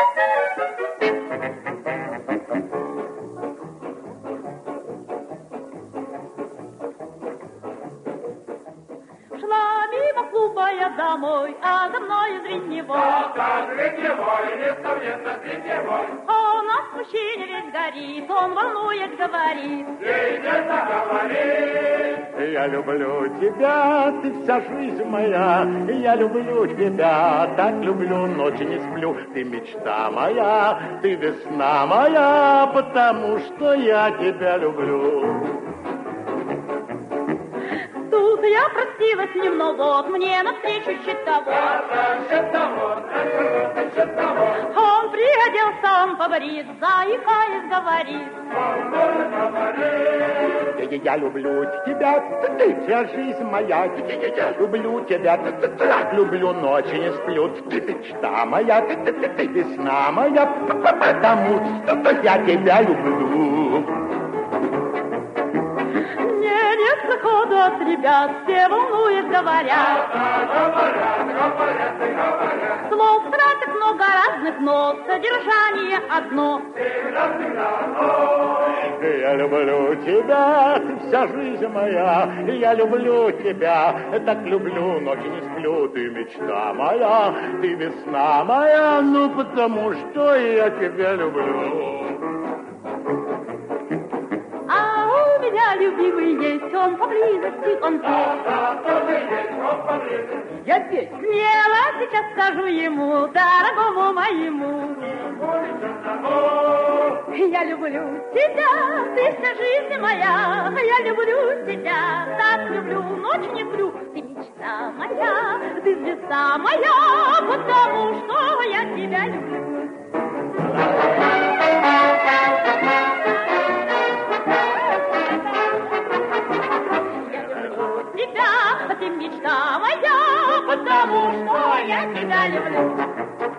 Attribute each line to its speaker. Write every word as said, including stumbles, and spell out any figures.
Speaker 1: Шла мимо клуба я домой, а за мной зреневой.
Speaker 2: Да, зреневой, несомненно, зреневой.
Speaker 1: Он о смущении весь горит, он волнует, говорит.
Speaker 2: Ей не заговорит.
Speaker 3: Я люблю тебя, ты вся жизнь моя. Я люблю тебя, так люблю, ночи не сплю. Ты мечта моя, ты весна моя, потому что я тебя люблю.
Speaker 1: Тут я простилась немного, вот мне навстречу счетовод. Он приоделся, он фаворит, заикаясь, говорит.
Speaker 3: Я люблю тебя, ты вся жизнь моя. Я люблю тебя, так люблю, ночи не сплю. Ты мечта моя, ты весна моя, потому что я тебя люблю.
Speaker 1: Нет заходу от ребят, все волнует, говорят. Слов тратят много разных, но содержание одно.
Speaker 3: Я люблю тебя, ты вся жизнь моя. Я люблю тебя, так люблю, ночи не сплю. Ты мечта моя, ты весна моя, ну потому что я тебя люблю.
Speaker 1: У меня любимый есть, он поблизости, он здесь.
Speaker 2: Я здесь.
Speaker 1: Смело сейчас скажу ему, дорогому моему. Я люблю тебя, ты вся жизнь моя. Я люблю тебя, так люблю, ночь не сплю. Ты мечта моя, ты звезда моя, потому что я тебя люблю. Ты мечта моя, потому что я тебя люблю.